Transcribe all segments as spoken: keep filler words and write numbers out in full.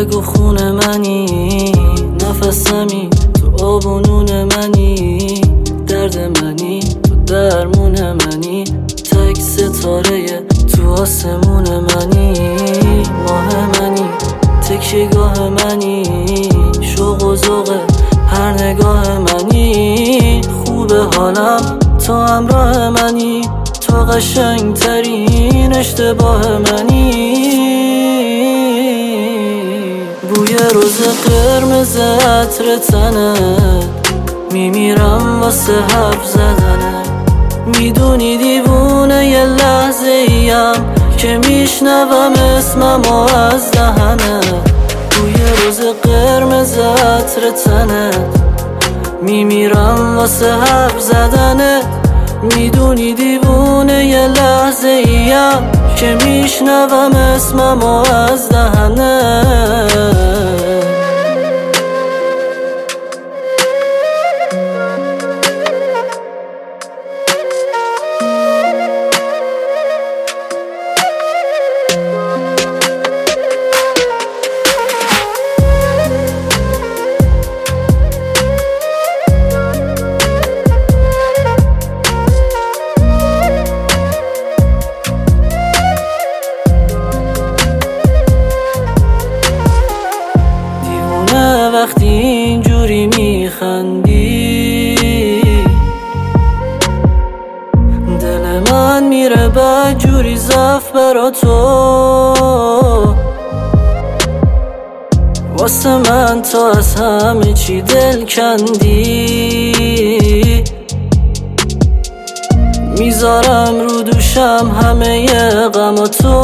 رگ و خون منی، نفسمی تو آب و نون منی، درد منی تو درمون منی، تک ستاره تو آسمون منی، ماه منی تکیه‌گاه منی، شوق و ذوق هر نگاه منی، خوب حالم تو همراه منی، تو قشنگ ترین اشتباه منی. بوی روز قرمز عطر تنت، میمیرم واسه حرف زدنه، میدونی دیوونه یه لحظه ایم که میشنوم اسممو از دهنت. بوی روز قرمز عطر تنت، میمیرم واسه حرف زدنه، میدونی دیوونه یه لحظه ایم که میشنوم اسممو از دهنت. وقتی اینجوری میخندی دل من میره بدجوری زف برا تو، واسه من تو از همه چی دل کندی، میذارم رو دوشم همه غم و تو.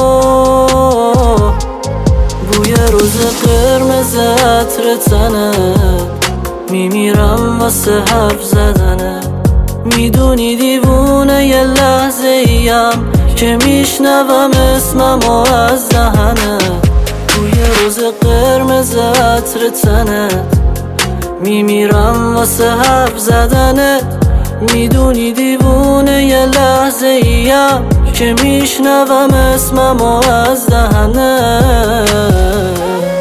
بوی روز قرمز عطر تنت، میمیرم واسه حرف زدنه، میدونی دیوونه یه لحظه ایم که میشنوم اسممو از دهنت. بوی روز قرمز عطر تنت، میمیرم واسه حرف زدنه، میدونی دیوونه یه لحظه ایم که میشنوم اسممو از دهنت.